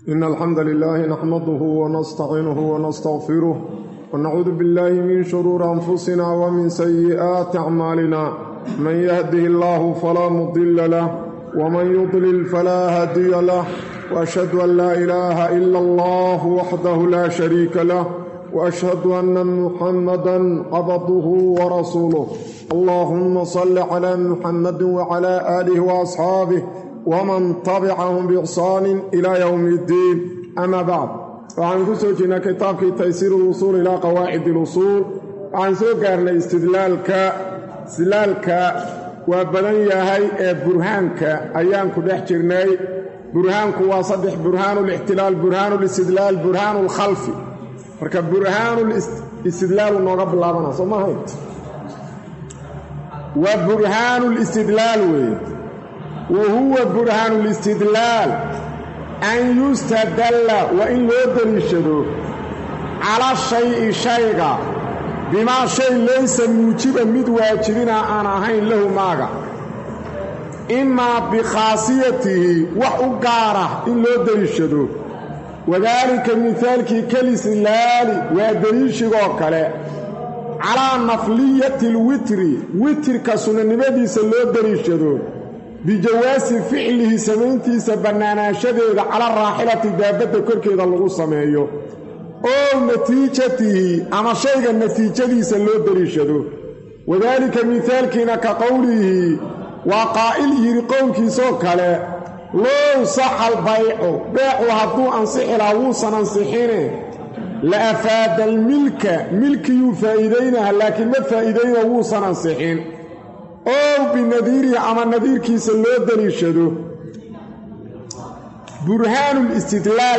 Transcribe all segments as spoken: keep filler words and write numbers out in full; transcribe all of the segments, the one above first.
إن الحمد لله نحمده ونستعينه ونستغفره ونعوذ بالله من شرور أنفسنا ومن سيئات أعمالنا من يهده الله فلا مضل له ومن يضلل فلا هادي له وأشهد أن لا إله إلا الله وحده لا شريك له وأشهد أن محمدًا عبده ورسوله اللهم صل على محمد وعلى آله وأصحابه ومن تبعهم بإحسان إلى يوم الدين أما بعد وعن كسوجنا كتاب تيسير الوصول إلى قواعد الوصول وعن سوكرنا استدلالك استدلالك وبنيا هي برهانك أيام كدح جرناي برهانك وصدح برهان الاحتلال برهان الاستدلال برهان الخلفي marka burhaanul istidlaal nooga bilaabana Soomaaliya wa burhaanul istidlaal way wa huwa burhaanul istidlaal an yustadalla wa in loo daliishado ala shay'i shayga bima shay laysa muujiban mid waajibina aan ahayn lahu maaga imma bi khaasiyatihi wa u gaara in loo daliishado وذلك مثال كالإسلال ودليل شغوكالي على نفلية الوتر وتر كسنة نبدي سلو دليل شدو بجواز فعله سمنتي سبنانا شديد على الراحلة دابة كركي دلغو سميهيو أو نتيجته أما شيء النتيجة سلو دليل شدو وذلك مثال كنا كقوله وقائله رقوك سوكالي لو صح البيع بيع هدو أنصح العوصا أنصحينه لأفاد الملك ملك يفايدينها لكن ما فايدين عوصا أنصحين أو بالنذير أما النذير كيس اللو دليشدو برهان الاستدلال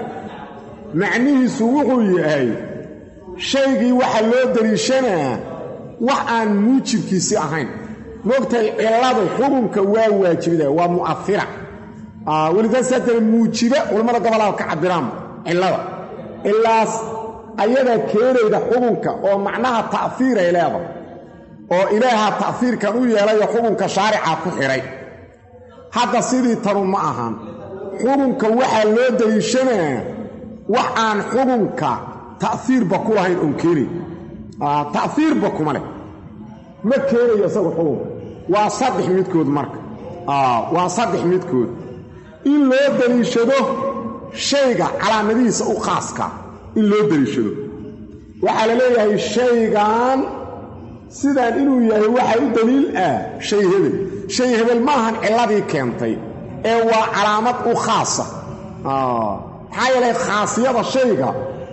معنيه سوحه يهي شيء وحلو دليشنا وحان موجب كيسي أهين نقطة إعلاد الحكم كواو واجبه ومؤثرة آه ولذا ساتر موجبة ولما قبلها كعبرام إلا إلا أيضا كيري ده حكمك أو معناها تأثير إليها أو إليها تأثير كانوا يلي حكمك شارعة كحري هذا سيدي تروا معها حكمك وحا لو دليشنا وحان حكمك تأثير بكوها الأنكيري آه تأثير بكوها ما كيري يسوي حكم وصدح ميتكود مرك آه وصدح ميتكود إن لو دليشده شيء على نبيس أو خاصك إن لو دليشده وعلى ليه الشيء عن سيدان إنه يهي واحد دليل آه شيء هبل شيء هبل ما هن الذي كانتي هو علامات أو خاصة آه هاي له خاصية الشيء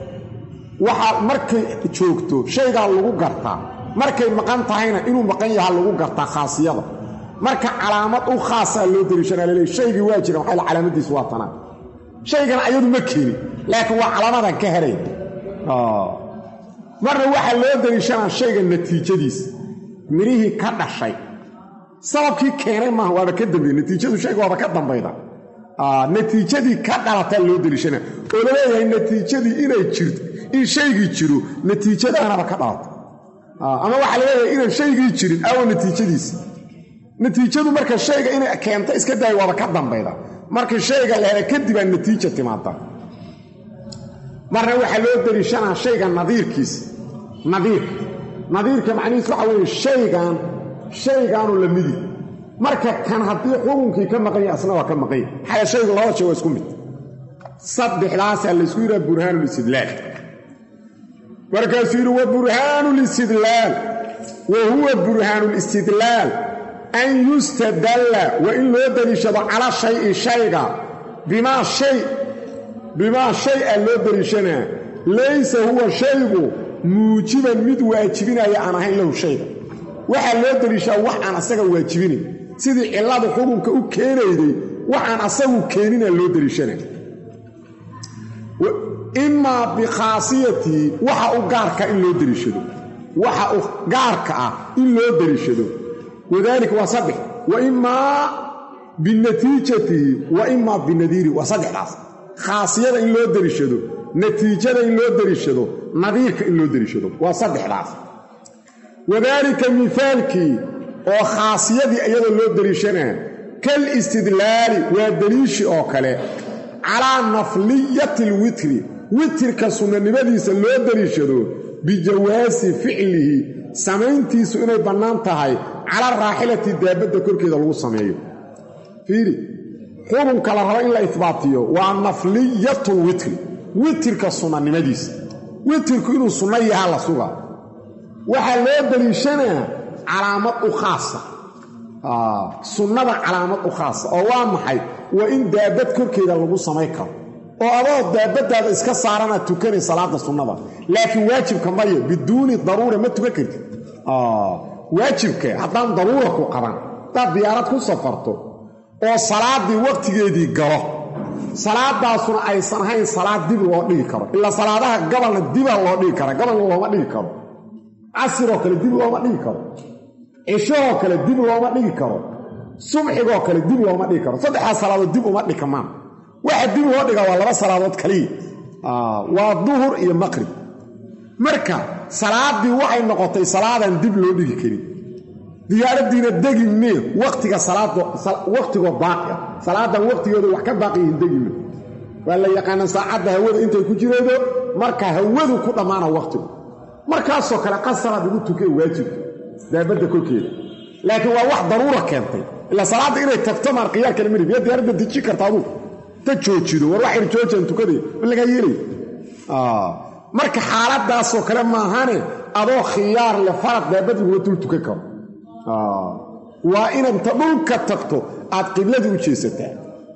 وح مركي تشوكتو شيء قال له قرطة مركي مقام تهينا إنه مقام يهال له قرطة خاصية marka calaamad u khaas ah loo dariishana leeyahay shaygi waa jira waxa calaamadiis waa tana shaygan ayadu ma keenin laakiin waa calaamadan ka heray ah marna waxa loo dariishana shaygan natiijadiis mirihi ka dhashay sababkii keenay ma waa ka dambeeyay natiijadu shayga waa ka dambayda ah natiijadii ka dhalata loo dariishana oo leeyahay natiijadii inay jirto in shaygi jiro natiijadaana ka dhalato ah ama waxa leeyahay in shaygi jirin aw natiijadiis natiijadu marka shayga inay keento iska day wada ka dambayda marka shayga la helo kadib aan natiijo timaada marna waxa loo dariishanaa shayga nadiirkiis nadiir nadiirka macnihiisu waxa weeye shaygan shaygan la midi marka kan hadii xukunkii ka maqan yahay asna waa ka maqan yahay shayga laba shay waa isku mid saddexdaas la isku yiraahdo burhaanul istidlaal markaas yiri wa burhaanul istidlaal wa huwa burhaanul istidlaal أن يستدل وإن لو دليشد على شيء شيئا بما شيء بما شيء لو دليشنا ليس هو شيء موجبا مد واجبين أي أنا هين له شيء وحا لو دليشد وحا أساق واجبين سيدي إلاد حكمك أو كينيدي وحا أساق كينين لو دليشنا إما بخاصيتي وحا أقارك إن لو دليشد وحا أقارك إن لو دليشد وذلك وصدح وإما بالنتيجة وإما بالنذير وصدح راس خاصية إن لو دريشدو نتيجة إن لو دريشدو نذير إن لو دريشدو وصدح راس وذلك مثالك وخاصية أيضا لو دريشنا كالاستدلال والدليش أوكالي calaa nafliyati lwitri witrka sunnanimadiisa loo daliishado bijawaasi ficlihi samayntiisu inay bannaan tahay cala raaxilati daabadda korkeeda lagu sameeyo fiiri xukunka la rabo in la ihbaatiyo waa nafliyatulwitri witrka sunnanimadiisa witrku inuu sunno yahaa la sugaa waxaa loo daliishanaa calaamad u khaasa sunnada calaamad u khaasa oo waa maxay waa in daabad korkeeda lagu samayn karo oo adoo daabadaada iska saarana tukanay salaada sunnada laakiin waajibka maya biduuni daruura ma tukan kartid waajibka haddaan daruura ku qaban hadaad diyaarad ku safarto oo salaadii waqtigeedii galo salaadaasuna aysan ahayn salaad dib loo dhigi karo ilaa salaadaha gabalna dibaa loo dhigi kara gabalna looma dhigi karo casiroo kale dib looma dhigi karo cishahoo kale dib looma dhigi karo subxigoo kale dib looma dhigi karo saddexdaa salaadood dib uma dhikamaan waxa dib loo dhigaa waa laba salaadood kaliya waa duhur iyo maqrib marka salaadii waxay noqotay salaadan dib loo dhigi karin diyaaradiina degi mee waqtiga salaado waqtigoo baaqi salaadan waqtigeedu wax ka baaqi yihiin degi mee waa la yaqaana saacadda hawada intay ku jireedo marka hawadu ku dhammaana waqtigu markaasoo kale qasaraad ugu tukay waajibka daabadda korkeeda laakiin waa wax daruura keentay ilaa salaadda inay tagto maar qiyaar kale mirib yaa diyaaradda deji karta aduu ta joojido war waxay joojaan tukaday ma laga yeelay marka xaaladaasoo kale maahane adoo khiyaar le farad daabad lagu dul tukan karo waa inanta dhulka tagto aad qibladii u jeesataa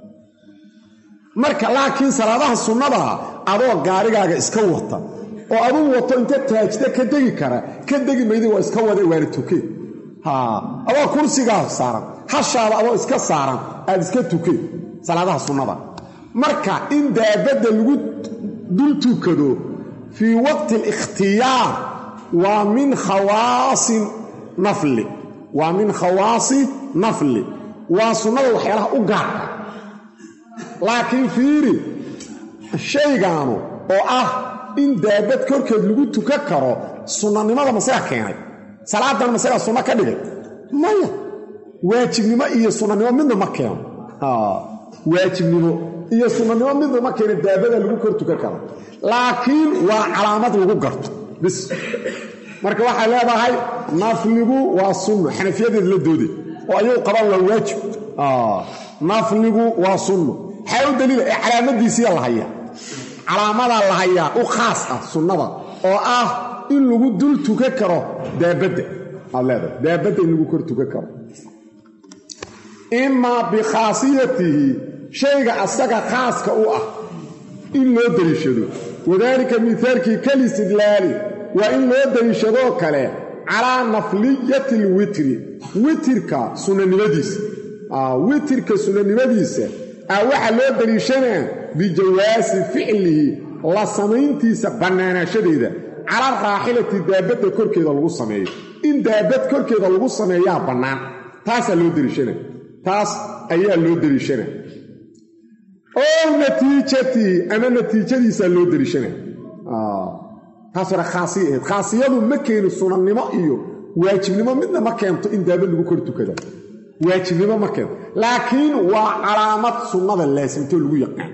marka laakiin salaadaha sunnada adoo gaarigaaga iska wata oo aduu wato inta taajida ka degi kara ka degi mayday waa iska wada waana tukeen adoo kursigaa saaran hashaada adoo iska saaran aad iska tukeen salaadaha sunnada marka in daabadda lagu dul tukado fii waqti alikhtiyaar waa min khawaasi nafli waa min khawaasi nafli waa sunnada waxyaalaha u gaarka laakiin fiiri shaygaanu oo ah in daabad korkeed lagu tukan karo sunnanimada masaga keenay salaadan masaga sunno ka dhigay maya waajibnimo iyo sunnanimo midna ma keeno waajibnimo iyo sunnanimo midna ma keeno daabada lagu kor tukan karo laakiin waa calaamad lagu garto bis marka waxay leedahay nafligu waa sunno xanafiyadeed la dooday oo ayuu qabaan waa waajib nafligu waa sunno xaw daliil ee calaamadiisii la hayaa calaamada la hayaa u khaas ah sunnada oo ah in lagu dul tukan karo daabadda alleeda daabadda in lagu kor tukan karo imma bi khaasiyatihi shayga asaga khaaska u ah in loo daliishado wadaalika mithaalkii kalistidlaali waa in loo daliishadoo kale calaa nafliyati alwitri witirka sunnanimadiisa witirka sunnanimadiisa ah waxaa loo daliishanaa bijawaasi ficlihi la samayntiisa bannaanaashadeeda cala raaxilati daabadda korkeeda lagu sameeyo in daabad korkeeda lagu sameeyaa bannaan taasaa loo daliishanaa taas ayaa loo daliishanaa oo natiijatii ama natiijadiisaa loo daliishanaa taas hore khaasiya ahayd khaasiyadu ma keeni sunannimo iyo waajibnimo midna ma keento in daabad lagu kor tukada waajibnimo ma keento laakiin waa calaamad sunnada laasimtoo lagu yaqaan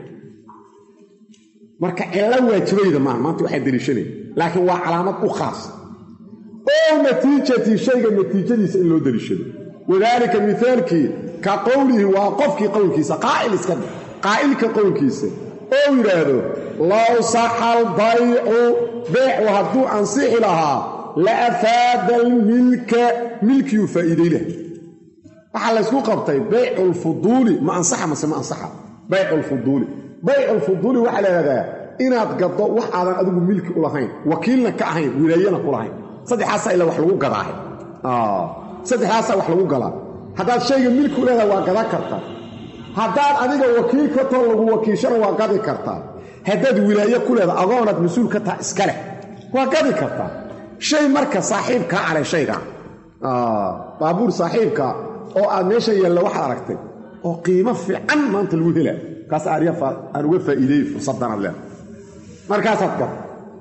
marka cilla waajibayda maaha maanta waxay daliishanaya laakiin waa calaamad u khaas oo natiijatii shayga natiijadiisa in loo daliishado wadaalika mithaalkii ka qowlihi waa qofkii qowlkiisa qaa'il iska dhig qaa'ilka qowlkiisa oo yidhaahdo low saxa albaycu beecu hadduu ansixi lahaa la afaada almilka milkiyuu faa'iiday laha waxaa laysku qabtay bayculfuduuli ma ansaxa mase ma ansaxa bayculfuduuli bayculfuduuli waxaa la yidhahdaa inaad gaddo wax aadan adigu milki u lahayn wakiilna ka ahayn wilaayana ku lahayn saddexaasaa ila wax lagu gadaahe saddexdaasaa wax lagu gadaa haddaad shayga milki u leedaha waa gadan kartaa haddaad adiga wakiil ka too lagu wakiishana waa gadi kartaa haddaad wilaaye ku leedaha adoonaad mas-uul ka taha iska leh waa gadi kartaa shay marka saaxiibkaa calay shayga baabuur saaxiibka oo aad meesha yaalla waxaad aragtay oo qiimo fiican maanta lagu helaa kaas aan uga faa'iideeyey fursaddan aad leedahay markaasaad gad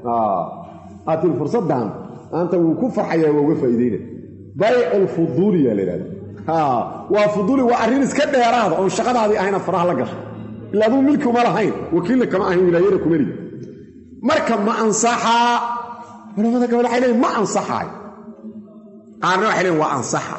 aad tiri fursaddan maanta wuu ku farxayaa waa uga faa'iideynaya bayculfuduuliyaa la yidhahda waa fuduuli waa arrin iska dheeraada oon shaqadaadii ahayna faraha la gasha ilaa aduu milki uma lahayn wakiilna kama ahayn wilaayada kumeli marka ma ansaxaa culamada gabadha waxay leeyihin ma ansaxaay qaarna waxay leeyihin waa ansaxa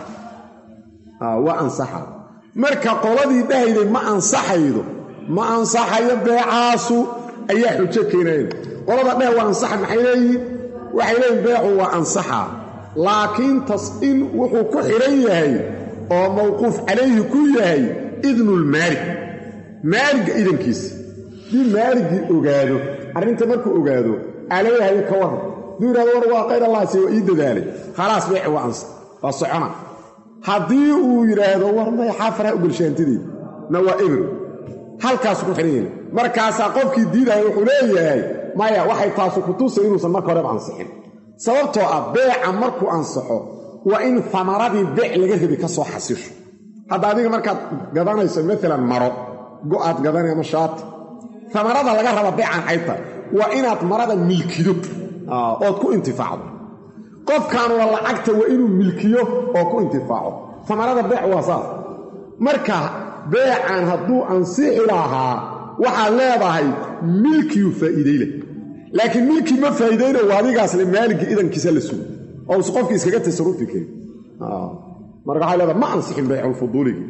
waa ansaxa marka qoladii dhahayday ma ansaxaydo ma ansaxayo beecaasu ayaa xujo keenayeen qolada dheh waa ansaxa maxay leeyihiin waxay leeyihin beecu waa ansaxa laakiin tas'in wuxuu ku xidhan yahay oo mawquuf calayhi ku yahay idnulmaalig maaligga idankiisa dii maaligii ogaado arrinta markuu ogaado aleeyahayo ka waran duu yidhahdo war waa qayr allaasi waa ii dadaalay khalaas beeci waa ansax waa socona haddii uu yidhaahdo war may xaafaraha u gelshaantideed na waa ebro halkaasu ku xidhan yahay markaasaa qofkii diidaya wuxuu leeyahay maya waxay taasu ku tusay inuusan marka horeba ansixin sababtoo ah beeca markuu ansaxo waa in amaradii beec laga rabi ka soo xasisho hadda adiga markaad gadanayso maalan maro go'aad gadanay ama shaati amarada laga raba beecan xayta waa inaad marada milkiyo ood ku intifaacdo qofkaanuna lacagta waa inuu milkiyo oo ku intifaaco amarada beec waa saas marka beecan hadduu ansixi lahaa waxaad leedahay milkiyuu faa'iiday leh laakiin milkii ma faa'iidayna waa adigaas le maaligii idankiisa la sugo oo us qofkii iskaga tasarufi karin marka waxay leedahay ma ansixin bayculfuduuligii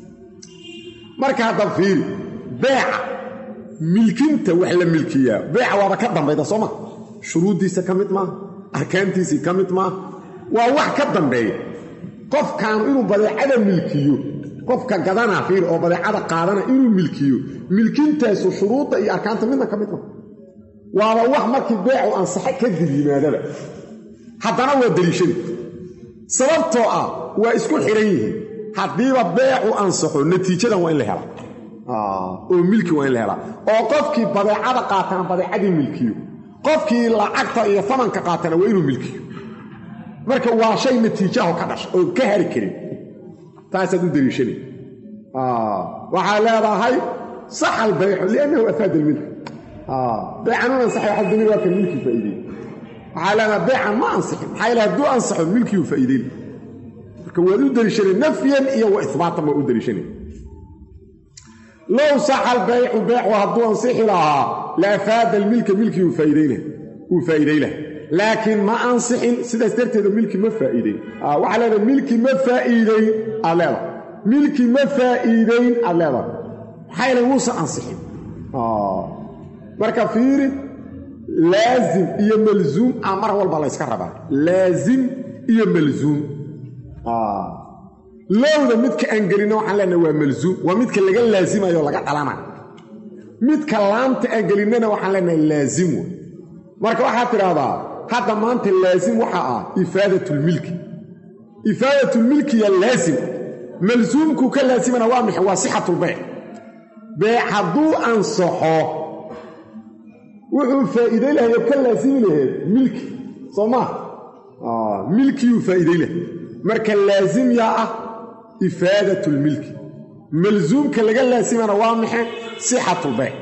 marka hadda fiiri beeca milkinta wax la milkiyaa beeca waaba ka dambayda soo ma shuruuddiisa ka mid maaha arkaantiisii ka mid maaha waa wax ka dambeeya qofkaanu inuu badeecada milkiyo qofka gadanaa fiiri oo badeecada qaadana inuu milkiyo milkintaasu shuruudda iyo arkaanta midna ka mid maaha waaba wax markii beecu ansaxe kadib yimaadaba haddana waa daliishadi sababtoo ah waa isku xidhan yihiin haddiiba beecu ansaxo natiijadan waa in la helaa oo milki waa in la helaa oo qofkii badeecada qaatana badeecadii milkiyo qofkii lacagta iyo famanka qaatana waa inuu milkiyo marka waa shay natiijaho ka dhasha oo ka hari karin taasaad u daliishani waxaa leedahay saxa albaycu liannahu afaada almilk beecan un ansaxay waxaa damir waa kan milkii faa'iidey waxaa leedahay beecan ma ansixin maxaa yeele hadduu ansaxo milkiiu faa'iideyn marka waad u daliishanay nafyan iyo wa ihbaatan waa u daliishanay low saxa albaycu beecu hadduu ansixi lahaa la afaada almilka milkii uu faa'iiday lah laakiin ma ansixin sidaas darteeda milki ma faa'iideyn waxaa leedahay milki ma faa'iideyn aad leedahay milki ma faa'iideyn aad leedahay maxaa yeele wuusan ansixin marka fiiri laazim iyo malzuum ah mar walba la yska rabaa laazim iyo malzuum lowda midka aan gelino waxaan leenahay waa malzuum waa midka laga laazimayo o laga dhalanayo midka laamta aan gelinana waxaan leenahay laazim wey marka waxaad tidhaahdaa hadda maanta laazim waxaa ah ifaadatulmilki ifaadatulmilkiya laazim malzuumkuu ka laasimana waa maxay waa sixatulbeyc beec hadduu ansaxo wuxuu faa'iiday lahay oo ka laasimi laheed milki soo maa milkiyuu faa'iiday lahay marka laazim yaa ah ifaadatulmilki malzuumka laga laasimana waa maxay sixatulbeyc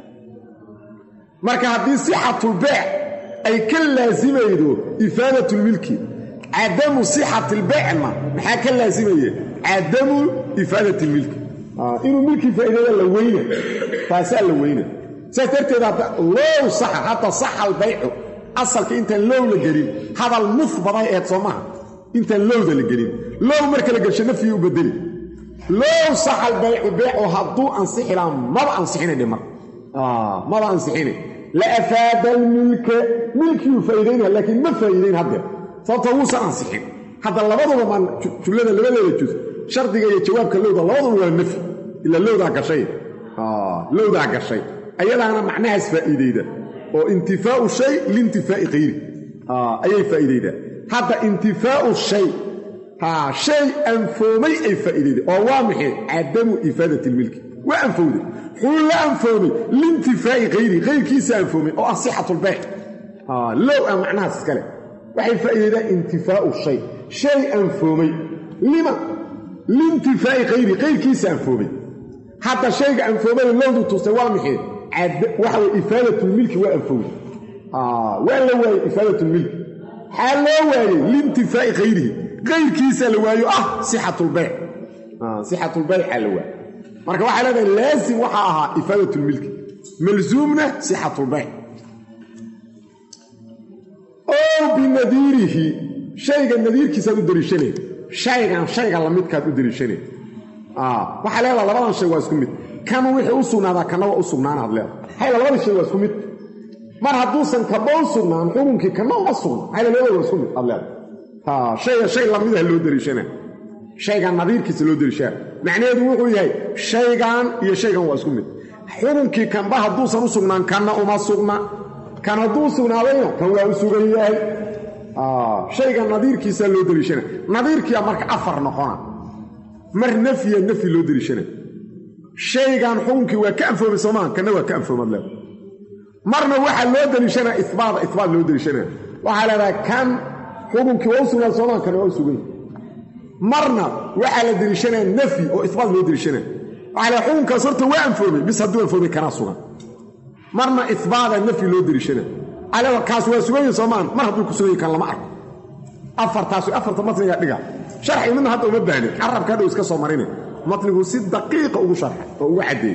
marka haddii sixatulbeyc ay ka laasimaydo ifaadatulmilki cadamu sixatilbeycna maxaa ka laasimaye cadamu ifaadatilmilki inuu milkii faa'iidaya la weyna taasaa la weyna saas darteed low saxa hadda saxa albaycu asalka intaan low la gelin hadal muhbaday eed soo maha intaan lowda la gelin low marka la gelsho nafyii u bedeli low saxa albaycu beecu hadduu ansixi lahaa maba ansixina dhimar maba ansixina la afaada almilka milkiiuu faa'iidaynaya laakiin ma faa'iidayn haddeer sababtoo wuusan ansixin hadda labaduba maan jumlada labadeeda juz shardiga iyo jawaabka lowda labaduba waa nafyi ilaa lowdaa gashay lowdaa gashay ayadaana macnahaas faa'iidayda oo intifaa'u shay liintifaa'i qayri ayay faa'iidaydaa hadda intifaa'u shay shay anfoomay ay faa'iidayda oo waa maxay cadamu ifaadati ilmilki waa anfowday xuu la anfoomay liintifaa'i qayri qayrkiisa anfoomay oo ah sixatulbeyc low a macnahaas iskale waxay faa'iidaydaa intifaa'u shay shay anfoomay lima liintifaa'i qayri qayrkiisa anfoomay hadda shayga anfoomada lowdu tustay waa maxay waxa way ifaadatulmilki waa anfowday waa la waayey ifaadatulmilki maxaa loo waayey liintifaa'i qayrihi qayrkiisa la waayo ah sixatulbeyc sixatulbeycaa la waayey marka waxa leedahay laazim waxa aha ifaadatul milki malzuumna sihhatul bay' oo binadirihi shayga nadirkiisa u dariishanay shaygan shayga la midkaad u dariishanay ah waxa leedahay labadan shay waa isku mid kan wixii u sugnaada kana waa u sugnaanaad leedahay hay labada shay waa isku mid mar hadduusan ka boon sugnaan xukunkii kana uma sugna hay labada waa isku mid aad leedahay ha shay shay la mid ah loo dariishanay shaygan nadirkiisa loo dariishaa macnaheedu wuxuu yahay shaygan iyo shaygan waa isku mid xukunkii kan ba hadduusan u sugnaan kana uma sugna kan hadduu sugnaadayna kan waa u sugan yahay ah shaygan nadirkiisa loo dariishanay nadirkiya marka afar noqona mar nafiya nafi loo dariishanay shaygan xukunkii waa ka anfoomay Soomaan kana waa ka anfoomad leeyahay marna waxa loo dariishanaa isbaad isbaad loo dariishanaa waxa la kan xukunkii waa sugan Soomaan kana waa sugan marna waxa la dariishanaa nafi oo isbaad loo dariishanaa waxa la xukunka sorta waa anfoomay bis haduu anfoomay kana sugan marna isbaad nafi loo dariishanaa ala kaas waa sugan Soomaan mar haduu ku sugan kan lama arko afartaas afarta matniga dhiga sharxi minna hadda uma baahnid arabka haduu iska soo marinay matnigu si daqiiqa ugu sharxay oo ugu cadeeyay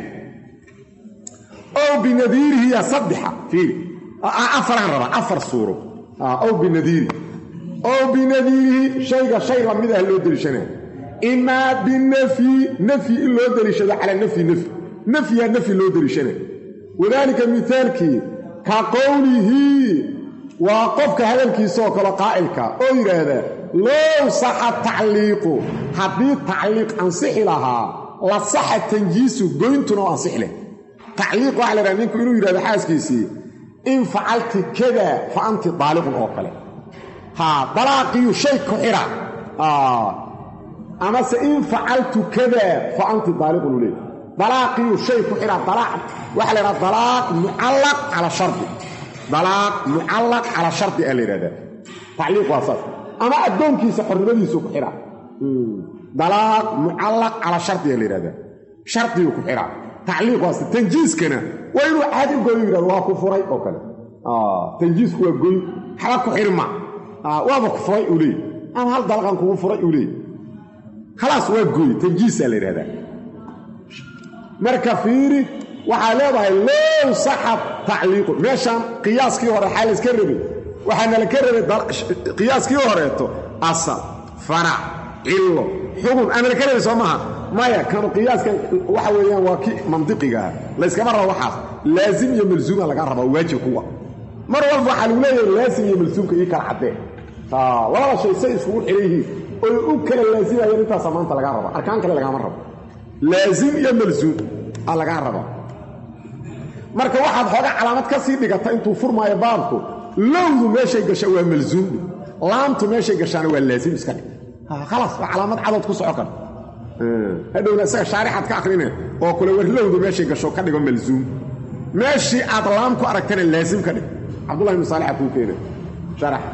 oo binadirihi ya sabha fiiri afar raba afar suuro oo binadiri oo binadirihi shayga shay la mid ah loo dariishanaa ima binafi nafi loo dariishado ala nafi nafi nafi ya nafi loo dariishanaa wadaalika mithaalki ka qawlihi wa qofka hadalkiisa oo kala qaa'ilka oo yiraahdo لو صح التعليق حديث تعليق أنصح لها لا صح التنجيس قوينتنا أنصح له تعليق على رأيك إنه يرى بحاس كيسي إن فعلت كذا فأنت طالق أوقله ها طلاقي شيء كحرة آه أما إن فعلت كذا فأنت طالق لي طلاقي شيء كحرة طلاق وحل طلاق معلق على شرط طلاق معلق على شرط أهل هذا تعليق وصف أما أدونكيسا حرمديسو كحرا دلاق معلق على شرط يلي هذا شرطي كحرا تعليق واسط تنجيز كنا وينو عادي يقول يقول الله كفري أو كلا آه تنجيز كوا يقول حرق حرمة آه وابا كفري أولي أما هل دلقان كفري أولي خلاص ويقول تنجيز يلي هذا مركفيري وحاليبها لو صحب تعليق ماشان قياس كي ورا حالس كربي waxaana la karabay qiyaaskii horeeto asal fara illo xukun ana la karabay Soomaha maya kan qiyaaskan waxa weeyaan waa ki mantiqiga la iska mar waxaas laazim iyo malzuum laga rabo waajib kuwa mar walba waxa lagu leeyahay laazim iyo malzuumka iyo kala cadee ah wala shay say isku xiriiriyay oo u kala laazimaya inta samaanta laga rabo arkaan kale laga rabo laazim iyo malzuum laga rabo marka waxaad xoga calaamad ka sii dhigata intuu furmaayo baabku لو ماشي قشا waa malzuum laamtu meeshay gashaan waa laazim iska dhig خلاص calaamad cadad ku socon hadowna saga sharaxad ka aqrinay oo kale war lowdu meeshay gasho ka dhigo malzuum meeshii aad laam ku aragtana laazim ka dhig Abdullah ibn Salih ku keenay sharax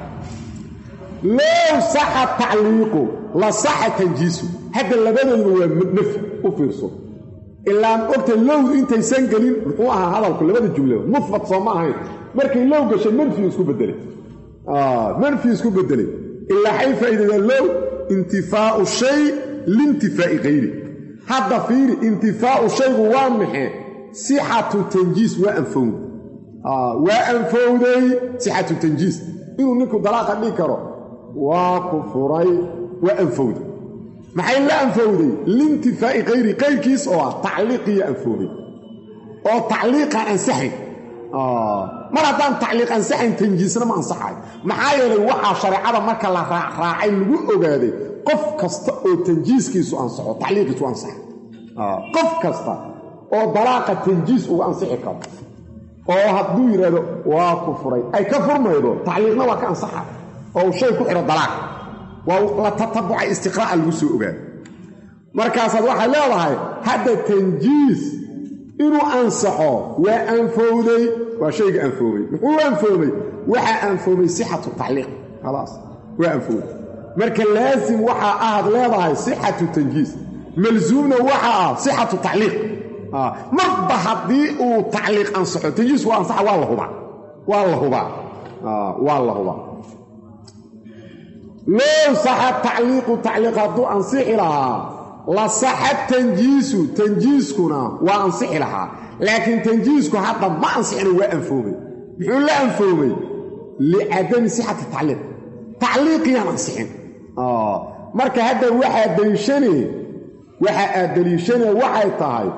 لو صح التعليق لا صح تنجيس هذا labadoodu waa naf u fiirso ilaa ogta low intay san galin wuxuu ahaa hadalku labada jumlo mufrad soo ma ahayn markay low gashay manfi isku bedelay ah manfi isku bedelay illa hay faa'iidada low intifaa'u shay lintifaa'i ghayri hada fiiri intifaa'u shay waa maxay sihhatu tanjis wa anfawd ah wa anfawday sihhatu tanjis inuu ninku dalaaqa dhig karo waa kufuray wa anfawd maxay la anfawday lintifaa'i ghayri qayrkiis oo tacliiqi anfawday oo tacliiqa ansaxay ah maradaan tacliiq ansaxin tanjiisna ma ansaxay maxaa yeelay waxa shariicada marka la raacay lagu ogaaday qof kasta oo tanjiiskiisu ansaxo tacliiqiisu ansax ah qof kasta oo dalaaqa tanjiis uu ansaxi karo oo hadduu yiraahdo waa ku furay ay ka furmaydo tacliiqna waa ka ansaxa oo shay ku xiro dalaaq waa la tatabuca istiqraa lagu soo ogaaday markaas waxa leedahay hadda tanjiis inuu ansaxo waa anfowday waa shayga anfowday wuxuu anfowday waxa anfowday sihhatu tacliiq خلاص waa anfowday marka laazim waxa aad leedahay sihhatu tanjiis malzuumna waxa ah sihhatu tacliiq ah marba hadii uu tacliiq ansaxo tanjiis waa ansax waa la huba waa la huba ah waa la huba لو صح التعليق تعليق دو انصح لها لصح التنجيس تنجيسكنا وأنصح لها لكن تنجيسك حتى ما أنصحنا وأنفومي بيقول لا أنفومي لعدم صحة التعليق تعليقي أنا أنصحين آه مركا هذا واحد دليشاني واحد دليشاني واحد طاي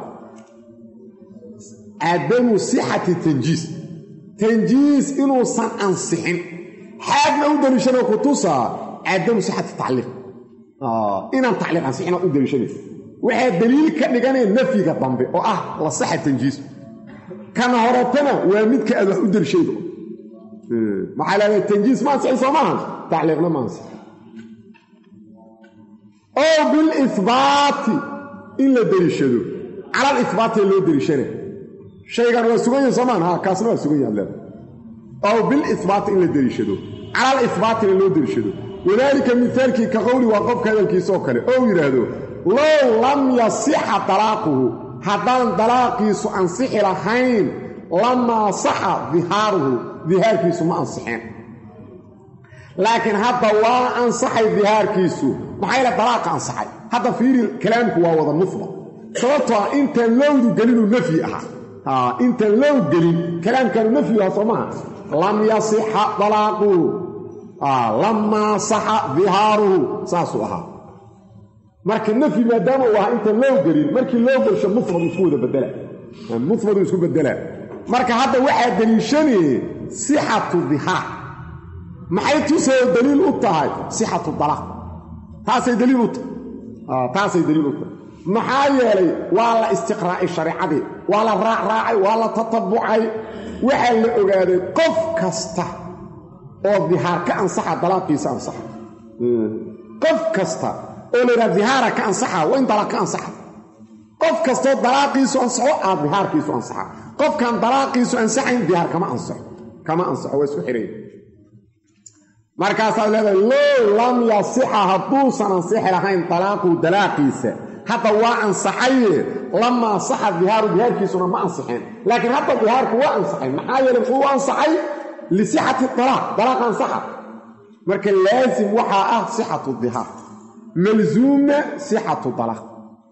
عدم صحة التنجيس تنجيس إنه صن أنصحين حاجة أو دليشاني وكتوسا عدم صحة التعليق آه إنا تعليق أنصحين أو دليشاني واحد دليل كان لقاني النفي كالضنبي وآه لصحة التنجيس كان هرطنا ومدك أدوح أدر شيء محالة التنجيس ما أنصحي صماها تعليقنا ما أنصحي أو بالإثبات إلا دريشدو على الإثبات اللي دريشنه شيء كان وسوغي صمان ها كاسنا وسوغي الله أو بالإثبات إلا دريشدو على الإثبات اللي دريشدو وذلك مثال كي كقولي وقف كذا الكيسو كله أو يرهدو لو لم يصح طلاقه حدان طلاقيس أنصح لحين لما صح ظهاره ظهار كيسو ما أنصحين لكن هذا الله أنصحي ظهار كيسو محايلة طلاق أنصحي هذا في كلامك وهو مثبت صوتها انت لو دليل نفي أها آه انت لو دليل كلام كان نفي أصمها لم يصح طلاقه آه لما صح ظهاره ساسوها marka nafi maadaama waa inta loo galin markii loo galsho mufrad isku wada bedela mufrad isku bedela marka hadda waxa daliishanay sihhatu dhihar maxay tusay daliil u tahay sihhatu talaq taasay daliil u tahay ah taasay daliil u tahay maxaa yeelay waa la istiqraa'i shariicadi waa la raac raacay waa la tatabucay waxa la ogaaday qof kasta oo dhihar ka ansaxa talaqiisa ansaxa qof kasta oo la dhihara ka ansaxa waa in talaq ka ansaxa qof kasto dalaaqiisu ansaxo aad dhiharkiisu ansaxa qof kan dalaaqiisu ansaxayn dhihar kama ansaxo kama ansaxo way isku xireen markaas ay leedahay loo lam yasiha haduusan ansaxi lahayn talaaqu dalaaqiisa hada waa ansaxay lama saxa dhiharu dhiharkiisuna ma ansaxeen laakiin hada dhiharku waa ansaxay maxaa yeelay uu ansaxay li sihhati talaq talaq ansaxa marka laazim waxa ah sihhatu dhihar ملزومة صحة طلاق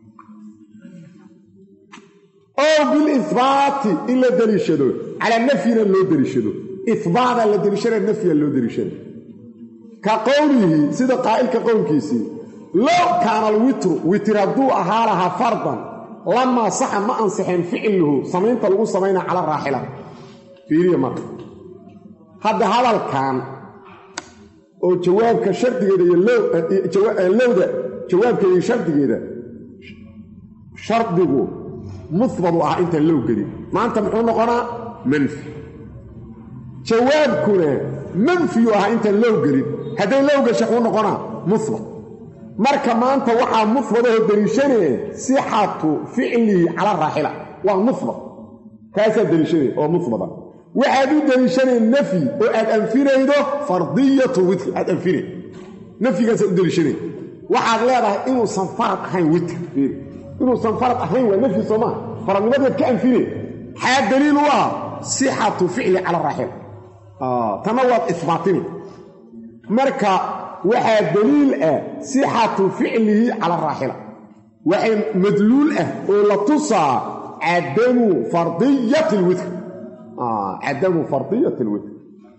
أو بالإثبات إلا دريشدو على النفي اللي دريشدو إثبات اللي دريشدو النفي اللي دريشدو كقوله سيدا قائل كقول كيسي لو كان الوتر وتردو أهالها فرضا لما صح ما أنصحين فعله صمين طلقوا صمين على الراحلة في ريه مرة هذا هذا كان oo jawaabka shardigeeda iyo lowda jawaabka iyo shardigeeda shardigu musbad ah inta low geli maanta muxuu noqonaa manfi jawaabkuna manfi ah inta low geli haday low gasho wuxuu noqonaa musbad marka maanta waxa musbad oo dariishanay sihhatu fi'li ala raahila waa musbad kaasa dariishanay oo musbad waxaad u daliishanay nafi oo aad anfinaydo fardiyatu witr aad anfinay nafigaas u daliishanay waxaad leedahay inuu san farad ahayn witr inuu san farad ahayn waa nafi soma faradnimada ka anfinay xaa daliil waa sihhatu fi'li ala rahil ah tanawad ithbatini marka waxa daliil ah sihhatu fi'lihi ala rahil waxa madluul ah oo la tusaa adamu fardiyatu witr آه عدم فرضية الوتر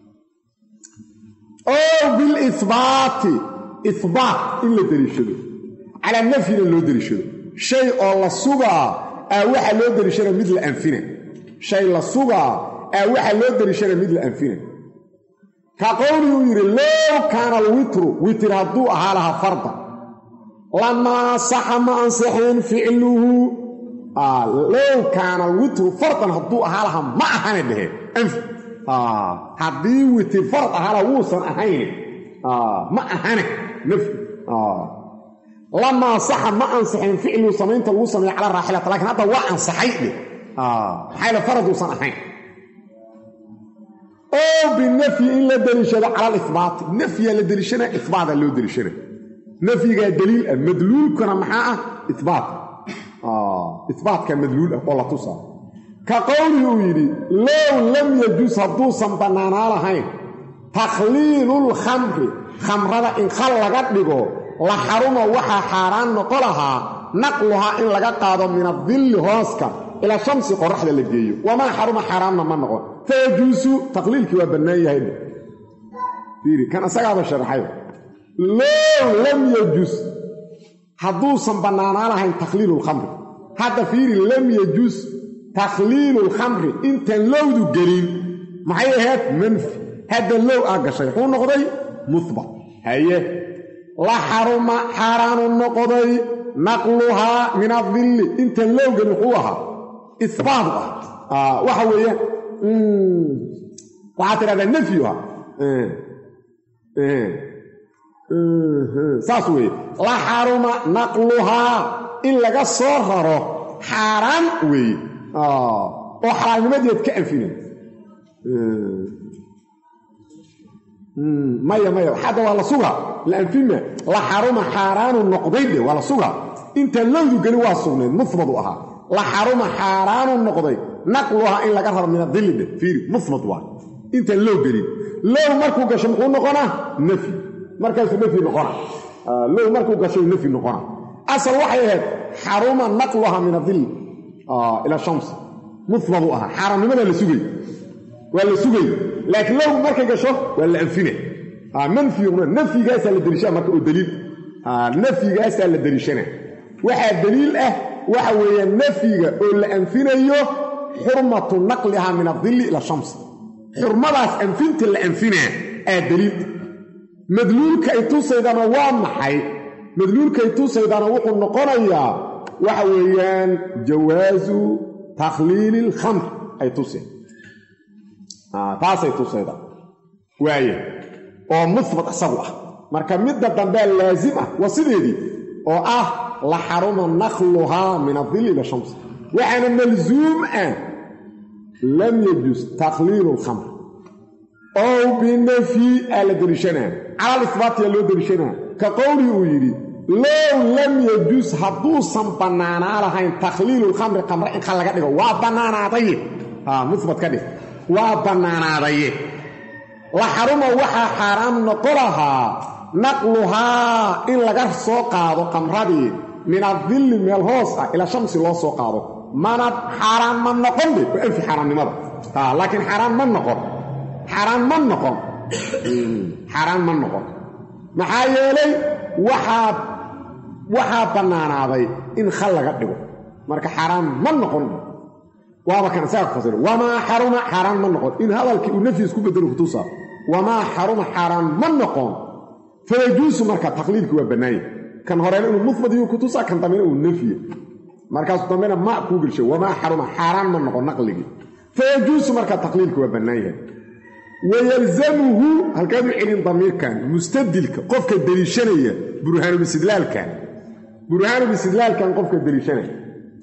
أو بالإثبات إثبات إلا دريشده على النفي اللي دريشده شيء الله الصبع أوحى لو دريشده مثل أنفنا شيء الله الصبع أوحى لو دريشده مثل أنفنا كقوله يري لو كان الوتر وتر هدو أهالها فرضا لما صح ما أنصحين فعله آه لو كان الوتر فرضا هدو أهالها ما أهان به أنف آه هدي وتر فرض أهالها وصن أهين آه ما أهانك نف آه لما صح ما أنصحين فعله صمينت الوصن على الراحلة لكن هذا هو أنصحين آه حيل فرض وصن أهين أو بالنفي إلا دليشنا على الإثبات نفي إلا دليشنا إثبات اللي دليشنا نفي قال دليل المدلول كنا محاء إثبات آه إثبات كان مدلول والله تصى كقوله يري لو لم يجوز هدوسا بنانا لهين تخليل الخمر خمرة إن خلقت بيقو لحرم وحا حاران نقلها naqluhaa in laga qaado min adilli hooska ilaa shamsi qoraxda la geeyo wamaa xaruma xaaraamna ma noqon fayajuusu taqliilkii waa bannaan yahay fiiri kan asagaaba sharaxay low lam yajus hadduusan bannaanaa lahayn takhliilu lkhamri hadda fiiri lam yajus takhliilu lkhamri intaan lowdu gelin maxay ahayd manfi hadda low aa gashay wuxuu noqday muhbat haye la xaruma xaaraanu noqday naqluhaa min adilli intaan low gelin wuxuu ahaa isbaatu ah waxa weeye waxaa tidhahdaa nafyuha saas weeye la xaruma naqluhaa in laga soo raro xaaraan weeye oo xalaalnimadeed ka anfinen maya maya hadda waa la sugaa la anfima la xaruma xaaraanu noqdaydhe waa la sugaa intaan lowdu gelin waa sugnayd musbadu ahaa la xaruma xaaraanu noqday naqluhaa in laga raro min adillidhe fiiri musbad waa intaan low gelin low markuu gasho muxuu noqonaa nafyi markaasuu nafyi noqona low markuu gasho nafyi noqona asal waxay ahayd xaruma naqluhaa min adilli ila shamsi musbadu ahaa xaaraamnimada la sugay waa la sugay laakiin low markay gasho waa la anfina manfiyu nafyigaasaa la deliishaa marka oo daliil nafyigaasaa la deliishana waxaa daliil ah waxa weeye nafyiga oo la anfinayo xurmatu naqlihaa min adilli ila shamsi xurmadaas anfinta la anfinaa aa daliil madluulka ay tusaydana waa maxay madluulka ay tusaydana wuxuu noqonayaa waxa weeyaan jawaasu takhliili ilkhamr ay tuseen taasay tusayda waaye oo musbat isagu ah marka midda dambea laazim ah waa sideedii oo ah la xaruma naqluhaa min adilli ila shamsi waxaana malzuum ah lam yajus takhliilu lkhamr ow binafyi aa la deliishanaa cala lisbaatiyaa loo deliishanaa ka qowlii uu yidhi low lam yajus hadduusan bannaanaa lahayn takhliilu lkhamri khamre in khal laga dhigo waa bannaanaadaye musbat ka dhig waa bannaanaadaye la xaruma waxaa xaaraam noqo lahaa naqluhaa in laga soo qaado khamradii min adilli meel hoos ah ilaa shamsi loo soo qaado mana xaaraan ma noqon de waa anfi xaaraamnimada laakiin xaaraan ma noqon xaaraan ma noqon xaaraan ma noqon maxaa yeelay waxaa waxaa bannaanaaday in khal laga dhigo marka xaaraan ma noqon waaba kan isaga ku fasiro wamaa xaruma xaaraan ma noqon in hadalkii uu nafyi isku bedelo kutusaa wamaa xaruma xaaraan ma noqon fayajuusu marka taqliilkii waa bannaanya kan horeyna inuu musbad iyo kutusaa kan dambena uu nafye markaasuu dambena ma kuu gelshay wamaa xaruma xaaraan ma noqon naqligii fayajuusu marka taqliilkii waa bannaanyahay wayalzamuhu halkaad u celin damiirkan mustadilka qofka deliishanaya burhaanulistidlaalkan burhaanulistidlaalkan qofka deliishanaya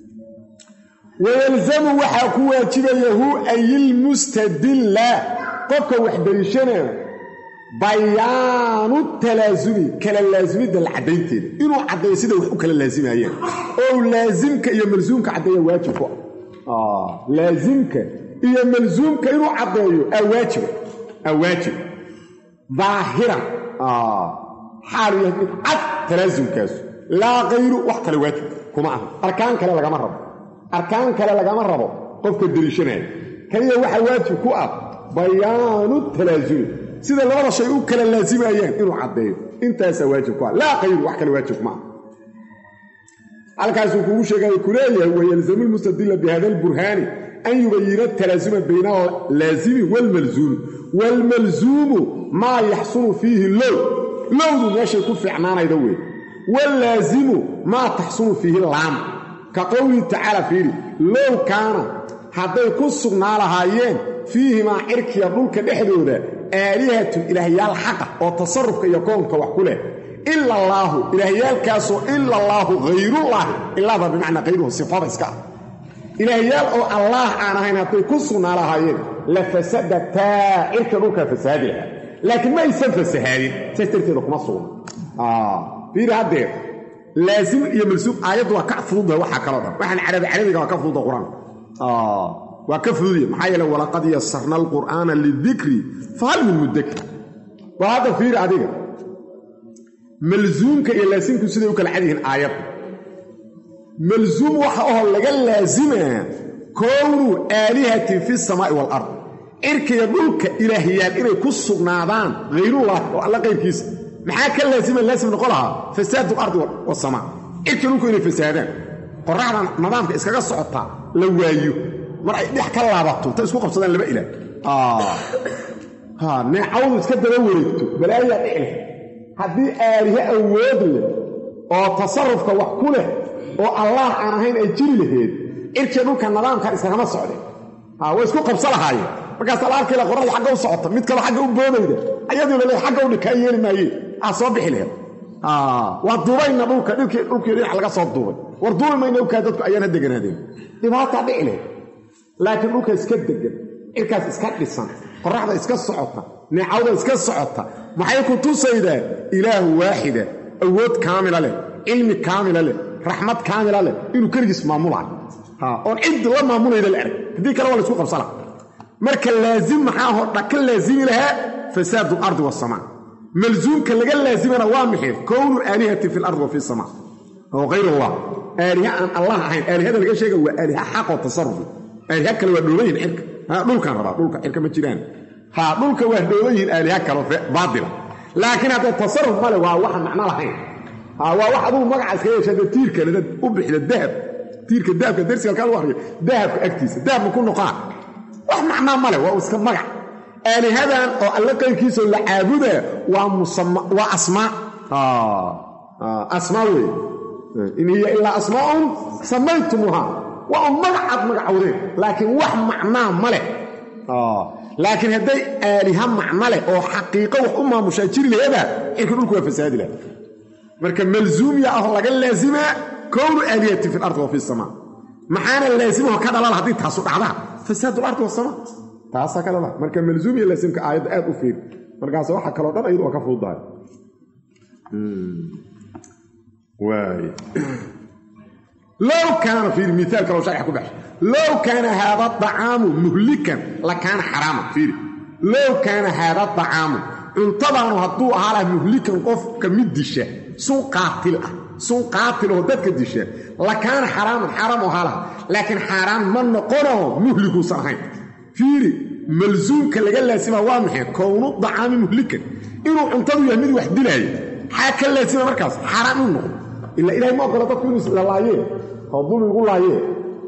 wayalzamu waxaa ku waajibaya hu ayilmustadilla qofka wax deliishanaya bayaanu talaasumi kala laazimidda la caddaynteeda inuu caddeeyo sida wax u kala laazimayeen oo laasimka iyo malsuumka caddeeya waajib ku ah laasimka iyo malsuumka inuu caddeeyo aa waajiba aa waajib daahiran xaalu yahay mid cad talaasumkaasu laa kayru wax kale waajib kuma aha arkaan kale lagama rabo arkaan kale lagama rabo qofka deliishanaya kaliya waxaa waajib ku ah bayaanu talaasumi sida labada shay u kala laazimayeen inuu caddeeyo intaasaa waajib ku ah laa kayru wax kale waajib kuma aha halkaasuu kugu sheegaya ku leeyahay wayalzamu lmustadila bihada alburhaani an yubayina atalaasuma bayna alaazimi waalmalzuumi waalmalzuumu maa yaxsunu fiihi low lowdu meeshay ku fiicnaanayda wey wallaazimu maa taxsunu fiihi laam ka qowlihi tacaala fiiri low kaana hadday ku sugnaa lahaayeen fiihimaa cirkiya dhulka dhexdooda aalihatun ilaahyaal xaqa oo tasarufka iyo koonka wax ku leh ila allaahu ilaahyaalkaasoo ila allaahu hayrullaahi ilaada bimacnaa hayruhu sifada iska ah ilaahyaal oo allaah aan ahayn hadday ku sugnaa lahaayeen la fasadataa cirka dhulkaa fasahaadi lahaa laakiin ma aysan fasahaadin saas darteeda kuma sugna fiiri haddeer laasim iyo malsuum aayaddu waa ka fududaha waxaa kaloo dhan waxaan carabi carabiga waa ka fududa qur-aanka waa ka fududiya maxaa yeele walaqad yasarna alqur'aana lidikri fahal min mudakir waa hadda fiiri adiga malsuumka iyo laasimku siday u kala cad yihiin aayadda ملزوم وحا لغا لازمه كون آلهة في السماء والأرض إرك يقولك إلهيات إنه كسقنادان غير الله والله غير كيس maxaa ka laazima laazim noqolaha fasaad al-ard wal samaa inta uu ku inay fasaadaan qorraxda nidaamka iskaga socota la waayo mar ay dhex ka laabato ta isku qabsadaan laba ilaah ah ha neecawdu iska daba wareegto balaaya dhicin hadii aaliha awood leh oo tasarrufka wax ku leh oo Allah aan ahayn ay jiri lahayd inta dhulka nidaamka iskaga socday ah way isku qabsalahaayeen markaas la arkay la qorraxda xagga u socota mid kale xagga u boodayda ayadoo la xagga u dhikay yeelmaayeen asoo bixilay ah waa dubayna dhulka dhulkii dhulkii laga soo duubay war duubayna ka dadku ayana deganaadeen dhibaata dhicilay laakiin dhulka iska degan irkaas iska dhisan qorraxda iska socota neecawda iska socota maxay ku tusaydaa ilaah waahida awood kaamila leh ilmi kaamila leh raxmad kaamila leh inuu kaligiis maamulayo ha oo cid la maamulayda la arag hadii kale waa la isku qabsana marka laazim maxaa hor dhaka laazim laha fasaad al-ard was samaa ملزوم كان لقى لازمنا وامحي كون آلهة في الأرض وفي السماء هو غير الله آلهة عن الله عين آلهة هذا لقى شيء هو آلهة حق والتصرف آلهة كانوا ودولين إرك ها دول كان ربا دول كان إرك مجران ها دول كان ودولين آلهة كانوا باطلة لكن هذا التصرف ماله هو واحد معناه لحين ها هو واحد هو مقعد كيش هذا تير كان هذا أبح للذهب تير كالذهب كدرسي كان واحد ذهب أكتيس ذهب بكون نقاط واحد معناه ماله هو اسكن مقعد آلهة أو الله كان كيسو لعابده ومسمى وأسماء آه. آه. أسماء إن هي إلا أسماء سميتموها ومقعد مقعودين لكن واحد معناه ملك آه. لكن هذي آلهة معناه أو حقيقة وأمها مشاكل لهذا يكون لكم فساد له مركب ملزوم يا الله قال لازمة كون آلهة في الأرض وفي السماء محانا اللازمة وكذا الله هدي تحصل على فساد الأرض والسماء taasa kala la marka malzuum iyo laasimka aayad aad u fiir markaas waxa kala dhan ayuu ka fuudaay waay law kana fi mithaal kala sharx ku baxay law kana hada at-ta'am muhlikan la kana harama fiir law kana hada at-ta'am intadan haduu ahaa muhlikan qof kamid disha suu qaatil ah suu qaatil oo dadka disha la kana haram haram oo hala laakin haram man noqono muhliku sanahay فيري ملزوم كلا لازمه وامحي كونه طعام مهلك انه انتو يمد واحد لاي حاكا لازمه مركز حرام انه الا الهي ما قال تكون لا لايه هضم يقول لايه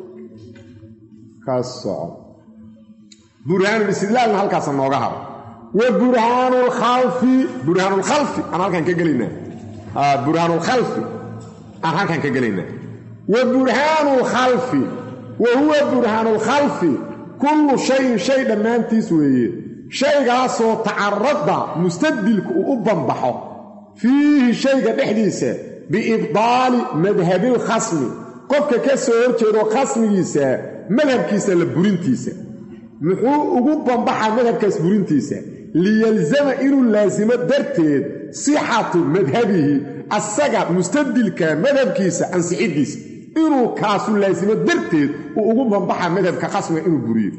كاسع برهان الاستدلال halkaas nooga haro وبرهان الخلف برهان الخلف انا halkan ka galina ah برهان الخلف انا halkan ka galina وبرهان الخلف وهو برهان الخلف كل شيء شيء دمانتيس ويه شيء غاسو تعرض مستدلك وبنبحو فيه شيء دحديسه بإبطال مذهب الخصم قفك كسو horjeedo khasmigiisa madhabkiisa la burintiisa muxuu ugu banbaxa madhabkaas burintiisa liyalzama inuu laazimo darteed sixatu madhabihi asaga mustadilka madhabkiisa ansixidiisa inuu kaasu laazimo darteed uu ugu banbaxa madhabka khasmiga inuu buriyo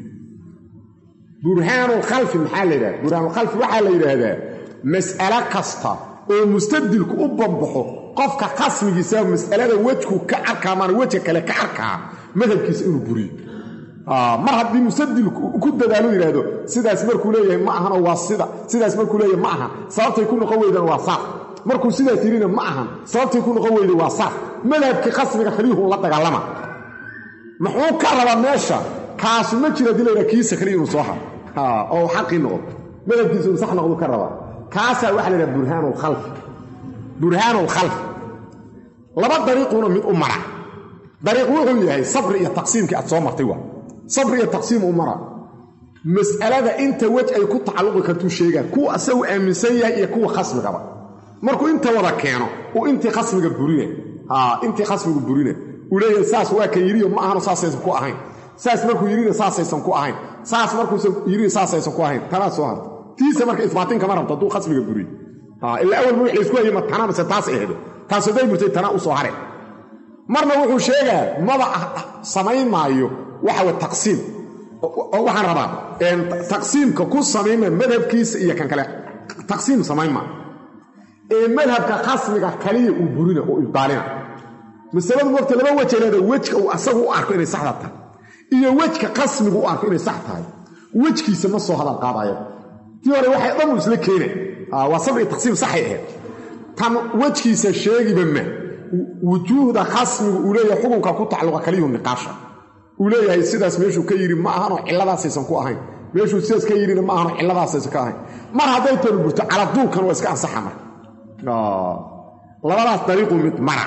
burhaanul khalf maxaa la yiraahdaa burhaanul khalf waxa la yiraahdaa mas'ala kasta oo mustadilku u banbaxo qofka khasmigiisa mas'alada wajku ka arkaa man wajka kale ka arkaa madhabkiisa inuu buriyo ah mar haddii mustadilku ku dadaalo yiraahdo sidaas markuu leeyahay ma ahana waa sida sidaas markuu leeyahay ma aha sababtay ku noqon weydaan waa sax markuu sidaas yirina ma ahan sababtay ku noqon weyday waa sax madhabka khasmiga khaliihu la dagaalama maxuu ka raba meesha kaas ma jira dilayna kiisa khaliihu soo ha ah oo xaqi noqdo madhabkiisu sax noqdo ka raba kaasa waxa la yiraahdaa burhaanul khalf burhaanul khalf laba dariiquna mid u mara dariiq wuxuu yahay sabr iyo taqsiimka aad soo martay waa sabr iyo taqsiim u mara mas'alada inta waj ay ku tacalluq karto sheegan ku asaw aaminsan yahay iyo kuwa khasmiga ba markuu inta wada keeno oo intii khasmiga burine ha intii khasmiga burine uu leeyahay saas waa ka yiriyo ma ahana saasaysan ku ahayn saas markuu yiriyo saasaysan ku ahayn saas markuu yiriyo saasaysan ku ahayn tana soo harto tiisa marka isbaatin kama rabto duu khasmiga buriyo ha ila awal muu isku hayay ma tana ma taas eedo taas day burtay tana u soo haray marna wuxuu sheegaa maba samayn maayo waxa wa taqsiim oo waxaan rabaa in taqsiimka ku sameeyma madhabkiisa iyo kan kale taqsiim sameeyma ee madhabka khasmiga kaliya uu burina oo ibdaalina masaladu waqti laba wajeelada wajka uu asagu u arko inay saxda tahay iyo wajka qasmigu u arko inay sax tahay wajkiisa ma soo hadal qaadayo tii hore waxay dhan isla keenay ah waa sabri taqsiim saxay ah tan wajkiisa sheegiba ma wujuuhda qasmigu uu leeyahay xukunka ku tacalluqa kaliyo niqaasha uu leeyahay sidaas meeshuu ka yiri ma ahano ciladaas aysan ku ahayn meeshuu sidaas ka yiri ma ahano ciladaas aysan ka ahayn mar haday tan burto cala duulkan waa iska ansaxa mar ah labadaas dariiqo mid mara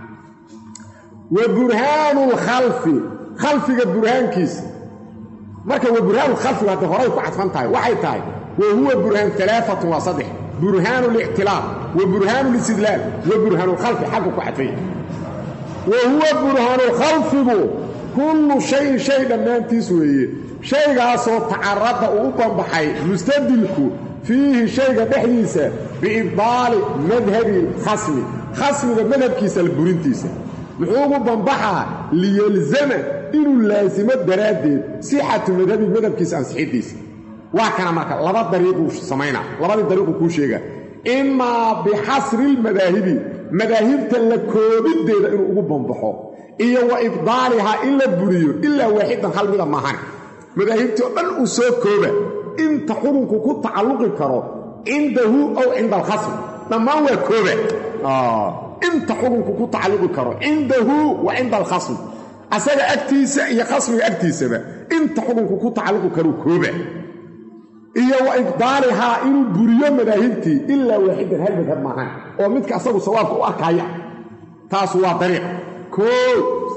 wa burhaanul khalfi khalfiga burhaankiisa marka wa burhaanul khalfi hada horay ku cadfan tahay waxay tahay wa huwa burhaan thalathatu wa sadh burhaanul i'tilaaq wa burhaanul istidlaal wa burhaanul khalfi xaqu ku cadfay wa huwa burhaanul khalfi kullu shay shay dhamaantiis weeye shaygaasoo tacarada uu banbaxay mustadilku fiihi shayga dhexdiisa biibdaali madhabi khasmi khasmiga madhabkiisa burintiisa muxuu ugu banbaxaa liyalzama inuu laasimo daraaddeed sixatu madhabi madhabkiisa ansixidiisa waa kana marka laba dariiqu samayna labadii dariiqu ku sheega imaa bixasri almadaahibi madaahibta la koobideeda inuu ugu banbaxo iyo wa ibdaaliha illa buriyo illa waaxidan hal mid maahan madaahibta dhan uu soo kooba inta xukunku ku tacalluqi karo indahu aw inda al-khasm dhammaan waa kooba ah inta xukunku ku tacalluqi karo indahu wa inda al-khasm asaga agtiisa iyo khasmiga agtiisaba inta xukunku ku tacalluqi karo kooba iyo wa ibdaaliha inuu buriyo madaahibtii illa waaxidan hal mid maahan oo midka asagu sawaabka u arkaya taas waa dariiq كل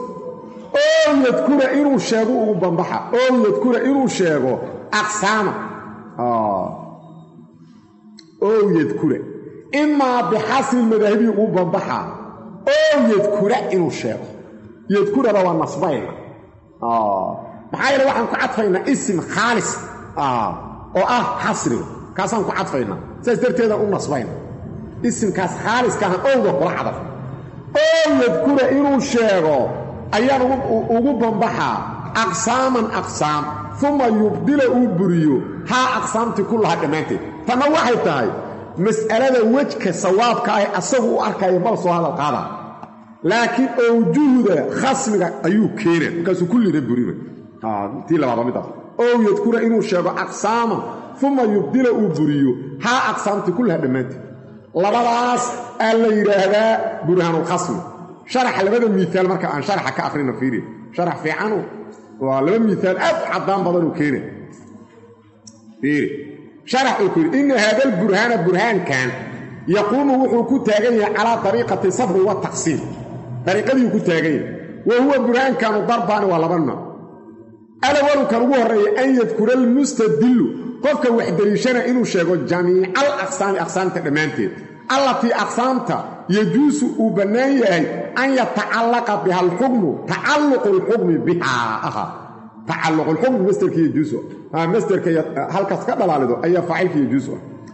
أو يذكر إنه شاغو بنبحة أو يذكر إنه شاغو أقسام آه أو يذكر إما بحسب المذاهب بنبحة أو يذكر إنه شاغو يذكر روى النصبين آه محايا لو واحد كعطفينا اسم خالص آه أو آه حصري كاسان كعطفينا سيسترتي هذا أم نصبين اسم كاس خالص كان أوضح وحضر أو يذكر إنه شيغو أيان ugu banbaxa aqsaaman aqsaam thumma yubdila uburiyo ha aqsaamti kullaha dhamaanteed tan waxay tahay mas'alada wajka sawaabka ay asagu u arkayo bal soo hadal qaada laakiin awjuuda khasmiga ayuu keenay kaas kulli raburiyo ah tii labaad mid ah oo yadkura inuu sheego aqsaaman thumma yubdila uburiyo ha aqsaamti kullaha dhamaanteed labadaas alla yiraahdaa burhaanul khasmi sharax labada miisaal marka aan sharaxa ka akhrino fiiri sharax fiicano waa laba miisaal aad cadaan badan oo keenay fiiri sharax uu kuri in hada burhaan burhaan kan yaqumu wuxuu ku taagan yahay ala tariiqati sabr wa taqsim tariiqadii ku taagan yahay wa huwa burhaan kan darban wa labana ala walu kan ugu horeeyay an yadkura al mustadil qofka wax daliishana inuu sheego jamiic al aqsam aqsamta dhamaanteed allati aqsamta يجوز وبنايه أن يتعلق بها الحكم تعلق الحكم بها أها تعلق الحكم مستر كي يجوز ها مستر كي هل كسكت على أي فاعل كي يجوز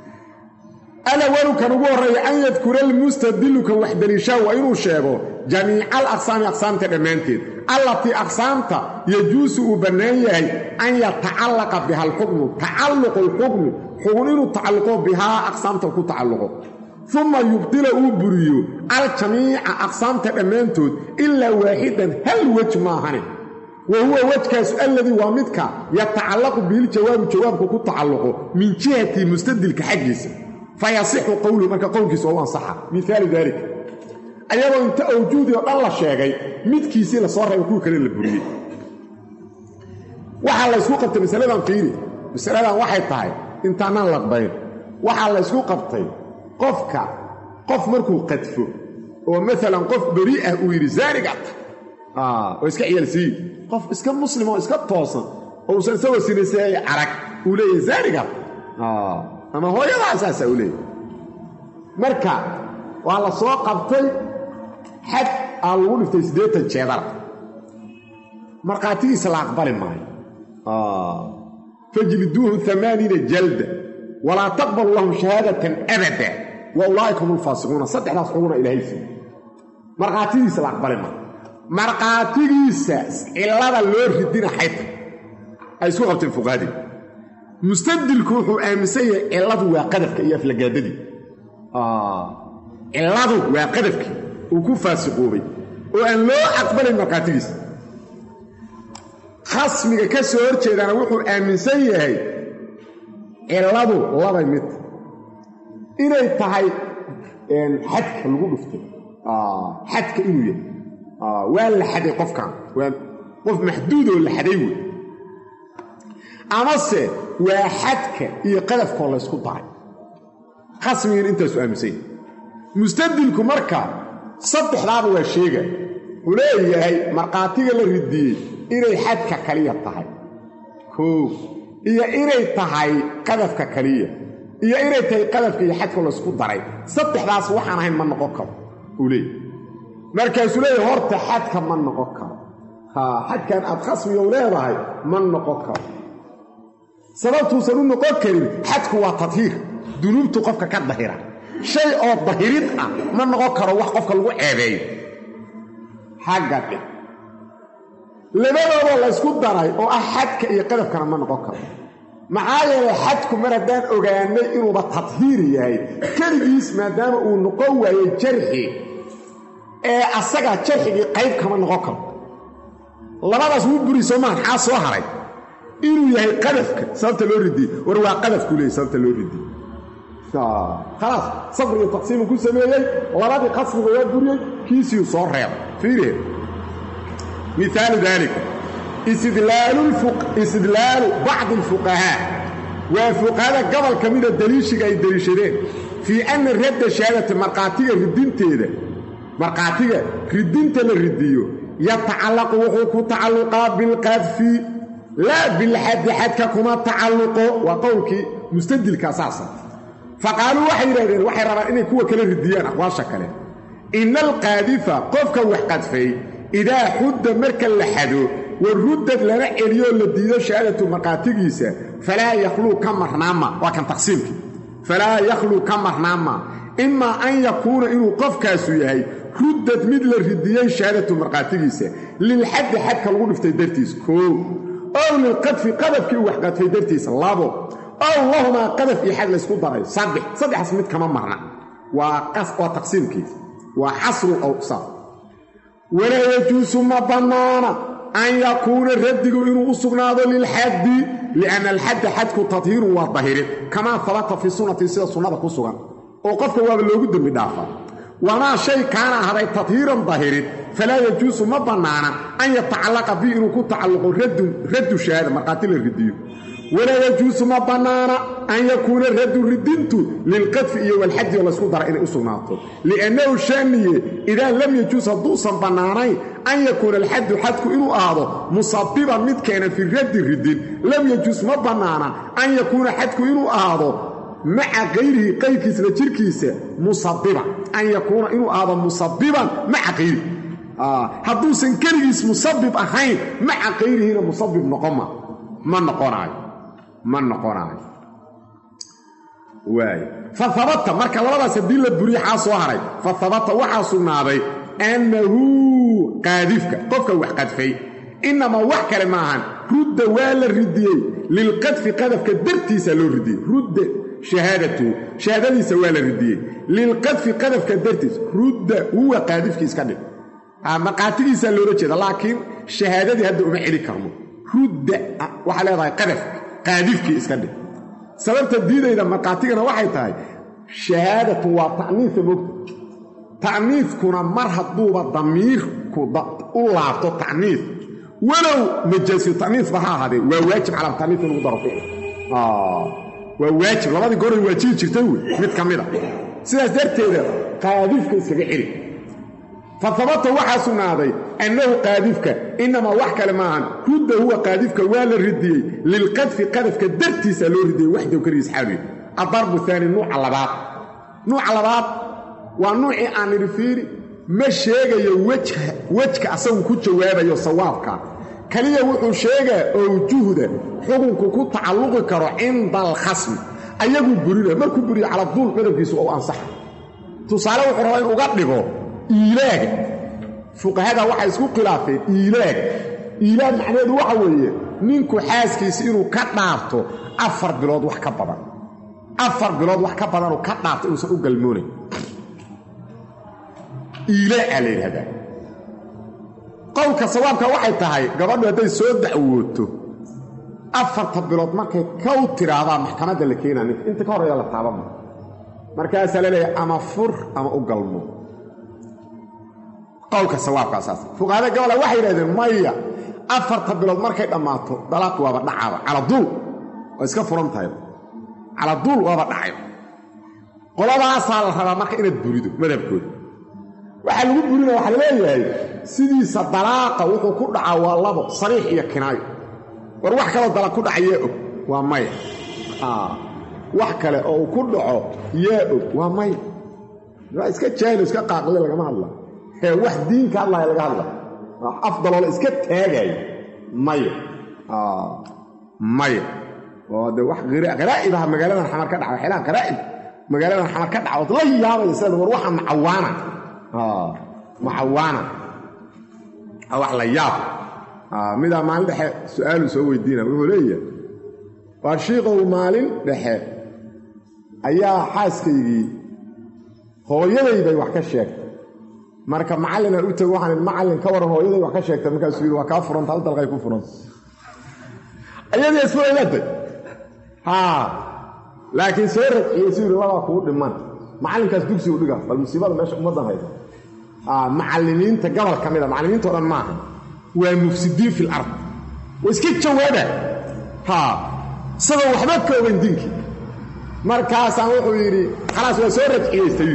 أنا ولو كان وري أن يذكر المستدل كوحد لشاء وإنه شاغو جميع الأقسام أقسام تدمانتين التي أقسامت يجوز وبنايه أن يتعلق بها الحكم تعلق الحكم حكم تعلق بها أقسام تكون تعلقه ثم يبدل أبريو الجميع أقسام تأمانتود إلا واحدا هل وجه ماهن وهو وجه الذي وامدك يتعلق به الجواب جوابك كتعلقه من جهة مستدل كحجز فيصح قوله مكا قولك سواء صح مثال ذلك أيضا انت أوجودي الله شاقي مدكيسي لصورة يكون كليل البريد وحال يسوق انت مسألة فيري مسألة واحد طاي انت أنا لقبين وحال يسوق انت qofka qof markuu qadfo oo mesela qof bari'a uu yiri zaarigat ah oo iska ciyalsi qof iska muslim oo iska toosan oo san soo sinisay arag uu leeyahay zaarigat ah ama hooyada asaasa uu leeyahay marka waa la soo qabtay xad lagu dhiftay sideetan jeedar marqaatigiisa la aqbali maayo ah fajliduhu thamaaniina jalda ولا تقبل لهم شهادة أبدا وأولئك هم الفاسقون صدق ناس حقونا إلهي سنة مرقاتي سلا أقبلنا مرقاتي ساس إلا اللور في الدين حيث أي سوغة الفقادي مستدل كوحو آمسية إلا ذو وقدفك إياه في الجاددي آه إلا ذو وقدفك وكو فاسقوبي وأن لو أقبل المرقاتيس خصمك كسور جيدانا وحو آمن سيئي إلادو الله يمت إنay tahay een xadka lagu dhufto ah xadka inuu yahay ah waa la xaday qofkan waa qof maxduud oo la xaday way amase waa xadka iyo qadafka la isku daray qasmiin inta soo aamusay mustadilku marka saddexdaaba waa sheega uu leeyahay marqaatiga la ridiyay inay xadka kaliya tahay koo iyo inay tahay qadafka kaliya iyo inay tahay qadafka iyo xadka la isku daray saddexdaas waxaan ahayn ma noqon karo uu leeyahay markaas uu leeyahay horta xadka ma noqon karo ha xadkan aad qasmi u leedahay ma noqon karo sababtu sanu noqon karin xadku waa tadhiir dunuubtu qofka ka dahira shay oo dahirid ah ma noqon karo wax qofka lagu ceebeeyo xagga labadooda la isku daray oo ah xadka iyo qadafkana ma noqon karo maxaa yeelay xadku mar haddaan ogaanay inuuba tadhiir yahay keligiis maadaama uu noqon waayo jarxi ee asaga jarxigii qayb kama noqon karo labadaas wuu buriso maan xaa soo haray inuu yahay qadafka sababta loo ridiyey war waa qadafku leeyahay sababta loo ridiyey خلاص صبر وتقسيم كل سميهي ولادي قسم ويا بريي كيسي صور ريب فيره مثال ذلك استدلال الفق استدلال بعض الفقهاء وفقهاء قبل كميد الدليل شيء دليشدين في ان الرد شهاده مرقاتيه ردينتيده مرقاتيه ردينته للرديو يتعلق وحو تعلق بالقذف لا بالحد حد كما تعلق وقولك مستدل كاساسا فقالوا وحي يريدين وحي ربا إني كوا كلا رديان أقوال شكله إن القاذفة قفك وحقد فيه إذا حد مركا لحدو والردد لنا إليون لديدو شهادة مقاتقيسة فلا يخلو كمرناما وكان تقسيمك فلا يخلو كمرناما إما أن يكون إنه قفك سيهي ردد مدل الرديان شهادة مقاتقيسة للحد حد كالغول في درتيس كو أو للقذف قذفك وحقد في درتيس اللابو اللهم قذف يحد لسكو داري صدح صدح اسميت كمان مرنا وقص وتقسيم كيف وحصر الاوصاف ولا يجوز ما بنانا ان يكون الرد انه اسقناده للحد لان الحد حدك تطهير وظاهر كما ثبت في سنه سنه سنه كسغان او قفك waa loogu dambi dhaafa وما شيء كان هذا تطهيرا ظاهرا فلا يجوز ما بنانا ان يتعلق به انه كتعلق رد رد شهاده مقاتل الرديو ولا يجوز ما بنانا أن يكون الرد ردنت للقذف والحد والسكوت على إنه أصنعته لأنه شأنية إذا لم يجوز دوسا بنانا أن يكون الحد حدك إنه أعضى مصببا مد كان في الرد الردن لم يجوز ما بنانا أن يكون حدك إنه أعضى مع غيره قيكس لتركيس مصببا أن يكون إنه أعضى مصببا مع غيره آه حدوسا كريس مصبب أخين مع غيره هنا مصبب نقمة ما نقرأ ما نقرأ واي فثبت marka labadaas hadii la buriyo xaasoo haray فثبت waxa sugnaaday annahu qaadifka qofka wax qadfay inama wax kale maahan rudda wala ridiyay lil qadfi qadafka dartiisa loo ridiyay rudda shahadatu shahadadiisa wala ridiyay lil qadfi qadafka dartiisa rudda huwa qaadifki iska dhig ama qaatigiisa loo jeedo laakiin shahadadii hadda uma cili karmo rudda waxa leedahay qadaf qaadifki iska dhig sababta diidayda maqaatigana waxay tahay shahaadatu waa ta'niif mugta ta'niifkuna mar haduuba damiirku u laabto ta'niif walow majaasi ta'niif baha hade waa waajib calaam ta'niif inuu daro fiil ah waa waajib labadii goor ay waajib jirtay mid kamida sidaas darteeda qaadifka iskaga xiri فثبت وحسنادي أنه قاذفك إنما وحك لماهن رد هو قاذفك ولا ردي للقذف قذفك درتي سالو ردي وحده وكريس حابي الضرب الثاني نوع على بعض نوع على بعض ونوع عن الفيري مشيغا وجه وجهك أصلا كنت جوابا يصوابك كليا وحو شيغا أو جهدا حكمك كنت تعلقك عند الخصم أيقو بريلا ما كنت بريلا على الضول قدفكيس أو أنصح تصالح وحرائن أقدقه إيلاج فقهاء waxa isku khilaafay iilaag iilaag macnaheedu waxa weeye ninku xaaskiisa inuu ka dhaafto afar bilood wax ka badan afar bilood wax ka badan oo ka dhaafto inuu u galmoonay iilaag aleeyada qowlka sawaabka waxay tahay gabadhu hadday soo dacwooto afarta bilood markay ka u tiraahdaa maxkamadda la keenaa ninka inta ka horreeya la taabama markaasaa la leeyahay ama fur ama u galmo qowlka sawaabkaa saas fuqahada gabola waxay yidhahdeen maya afarta bilood markay dhammaato dalaaq waaba dhacaaba caladuul waa iska furan tahay caladuul waaba dhacay qoladaasaa la rabaa marka inaad burido madhabkooda waxaa lagu burina waxaa laleeyahay sidiisa dalaaqa wuxuu ku dhacaa waa labo sariix iyo kinaayo war wax kaloo dalaaq ku dhaca yee og waa maya wax kale oo uu ku dhaco yee og waa maya waa iska jaahilo iska qaaqle lagama hadla ee wax diinka hadlaya laga hadla afdaloo la iska taagayo maya maya oo de wax qaraa'ib ah magaaladan xamar ka dhaca waxyaalaha qaraa'ib magaaladan xamar ka dhaca ood la yaabaya sida war waxa macawaana macawaana wax la yaab midaa maalin dhexe su-aalu soo weydiina wuxuu leeyahay waar shiikow maalin dhexe ayaa xaaskaygii hooyaday bay wax ka sheegtay marka macallinaan u tago waxaan macallin ka waran hooyaday wax ka sheegtay markaasuu yidhi waa kaa furanta hal dalqay ku furanta ayadii isfuraylatay haa laakiin soo ragciyey suu yidhi labaa kuu dhiman macallinkaas dugsigu dhiga bal musiibada meesha ummaddan haysa macallimiinta gobol ka mida macallimiinta o dhan maaha waa mufsidiin fil ard waa iska jawaaba haa isagoo waxba ka ogan diinkii markaasaan wuxuu yidhi khalaas waa soo rajciyaystay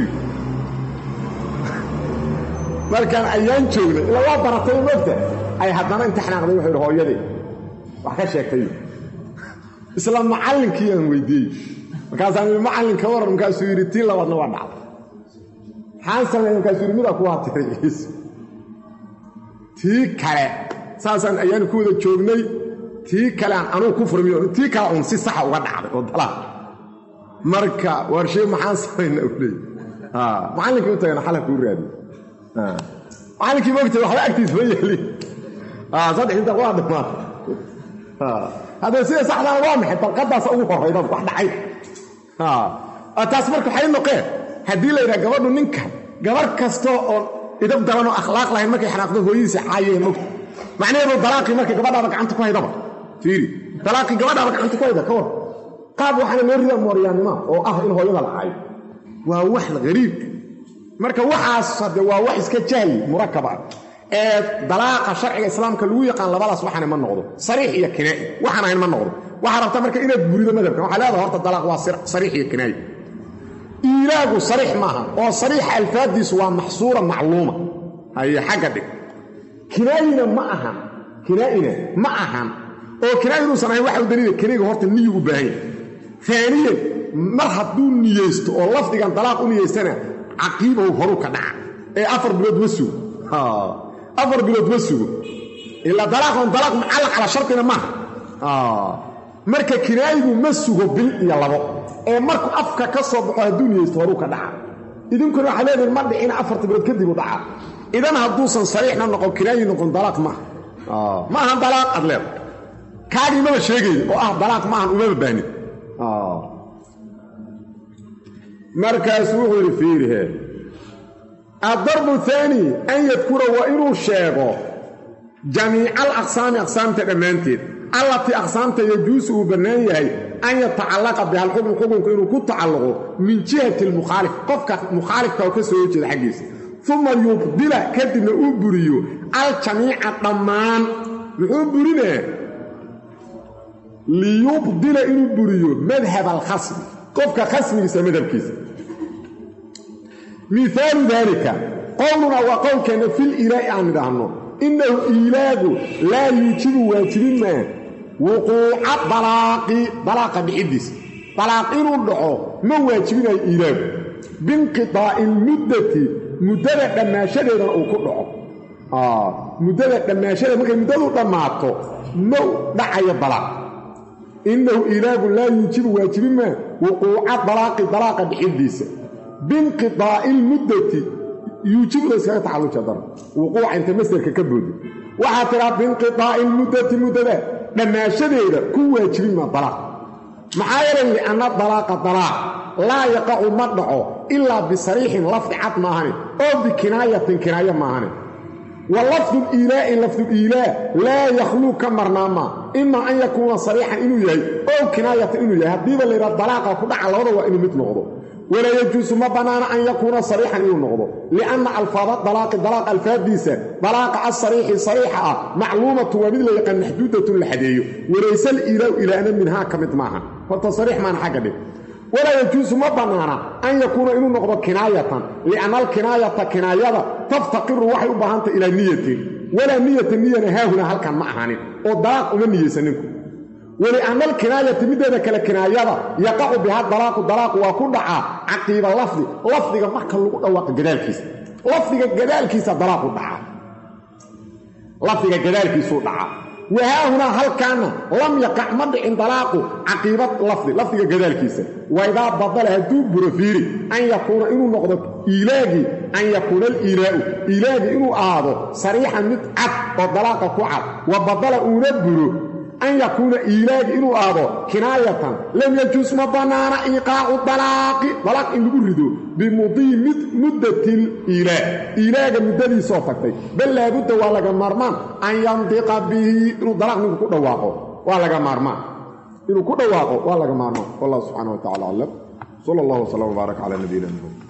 markaan ayaan joognay ila waa baratay mogta ay haddana imtixnaaqday wuxuu yidhi hooyadii wax ka sheegtay isla macallinkii aan weydiiyey markaasaan yidhi macallin ka waran markaasuu yidhi tii labaadna waa dhacday maxaan sameeyey markaasuu yidhi midaa ku haatiraciis tii kale saasaan ayaanu ku wada joognay tii kale aan anugu ku furmiyo tii kale uun si saxa uga dhacday oo dalaa marka warshee maxaan samaynaa u leey macallinkii u tagana xalaf kuu raadiy macallinkii mogtay waxba agtiis ma yeelin saddex inta waa dhimaad haddee sida saxdaana waa maxay dalqadaasa ugu horrayda wax dhacay taas marka waxay noqeen haddii la yidhaha gabadhu ninka gabarh kastoo oon idab daranoo akhlaaq lahayn markay xanaaqdo hooyadiisa caayeen mogta macnaheedu dalaaqii markay gabadhaaba gacanta ku haydaba fiiri dalaaqii gabadhaaba gacanta ku hayda ka war qaab waxaana loo ridaa mooryaannima oo ah in hooyada la caayo waa wax gariib marka waxaas hadde waa wax iska jahli murakab ah ee dalaaqa sharciga islaamka lagu yaqaan labadaas waxaana ma noqdo sariix iyo kinaayi waxaan ahayn ma noqdo waxaa rabta marka inaad burido madhabka waxaa leedaha horta dalaaq waa sariix iyo kinaayi iilaagu sariix maaha oo sariixa alfaaddiisu waa maxsuura macluuma haye xagga dhig kinaayina ma ahan kinaa'ina ma ahan oo kinaayi inuusan ahayn waxa u daliila kinayga horta niyu u baahan yahay aaniyan mar hadduu niyeysto oo lafdigan dalaaq u niyeystana caqiibahu horu ka dhaca ee afar bilood ma sugo afar bilood ma sugo ilaa dalaaqon dalaaq mucallaq calaa shartina maaha marka kinaayigu ma sugo bil iyo labo ee markuu afka ka soo baxo hadduu niyeysto horu ka dhaca idinkuna waxaa leedihin ma dhicina afarta bilood kadib u dhaca idan hadduusan sariixna noqon kinaayi noqon dalaaq maaha ma ahan dalaaq ad leeda kaagii maba sheegayda oo ah dalaaq ma ahan umaba baanin markaasuu wuxuu yidhi fiirihe addarbu haani an yadkura waa inuu sheego jamiica alaqsaami aqsaamta dhammaanteed allatii aqsaamta yajuusu uu bannaan yahay an yatacallaqa biha alxukmu xukunku inuu ku tacalluqo min jihati almukhaalif qofka mukhaalifka oo ka soo horjeeda xaggiisa uma yubdila kadibna uu buriyo aljamiica dhammaan muxuu burinaa liyubdila inuu buriyo madhab alkhasmi qofka khasmigiisa madhabkiisa mihaalu daalika qowlunaa waa qowlkeenna fil ilaa'i aan idhaahno innahu iilaagu laa yuujibu waajibin maa wuquuca dalaaqi dalaaqa dhiciddiisa dalaaq inuu dhaco ma waajibinayo iilaagu biinqitaa'i ilmuddati muddada dhammaashadeedana uu ku dhaco muddada dhammaashadeed markay muddadu dhammaato ma dhacayo dalaaq innahu iilaagu laa yuujibu waajibin maa wuquuca dalaaqi dalaaqa dhiciddiisa biinqitaa'i ilmuddati yuujibuda iskaga tacalluja dara wuquuca inta masderka ka booda waxaa tiraa biinqitaa'i ilmuddati muddada dhammaashadeeda ku waajibin maa dalaaq maxaa yeelay lianna dalaaqa dalaaq laa yaqacu ma dhaco ilaa bisariixin lafdi cad maahane oo bikinaayatin kinaayo maahane ولفظ الإيلاء لفظ الإيلاء لا يخلو كمرناما إما أن يكون صريحا إنه يهي أو كناية إنه يهي هديبا ليرى الضلاقة كل على وضع وإنه مثل وضع ولا يجوز ما بنانا أن يكون صريحا إنه نغضو لأن الفاظ الضلاق الضلاق الفاديسة ضلاق الصريح صريحة معلومة ومثل يقن حدودة الحديث وليس الإيلاء إلى أن منها كمت معها فالتصريح ما نحق به ولا يجوز ما بنانا أن يكون إنه نغضو كناية لأن الكناية كناية تفتقر وحي بهانت إلى نية ولا نية النية نهاهنا هل كان معها والضلاق من نية سنكم ولأن الكناية مدينة كالكناية يقع بها الضلاق الضلاق وكل عقيب اللفظ لفظك محكا لقوة جدال كيس لفظك جدال كيس الضلاق الضعاء لفظك جدال كيس الضعاء وها هنا هل كان لم يقع مدع انطلاق عقيبة لفظ لفظك جدال كيس وإذا بضلها دوب برفيري أن يكون إنه نقضك إيلاجي أن يكون الإيلاء إيلاجي إنه آضو صريحا متعب والضلاق كعب وبضل أولبره أن يكون إيلاج إنه آضو كناية لم يجوز مبنانا إيقاع الطلاق طلاق إن يقول بمضي مدة الإيلاج إيلاج مدة صوتك بل لابد والله مرمان أن ينطق به إنه طلاق إنه كده واقع والله مرمان إنه كده واقع والله مرمان والله سبحانه وتعالى علم صلى الله وسلم وبارك على نبينا محمد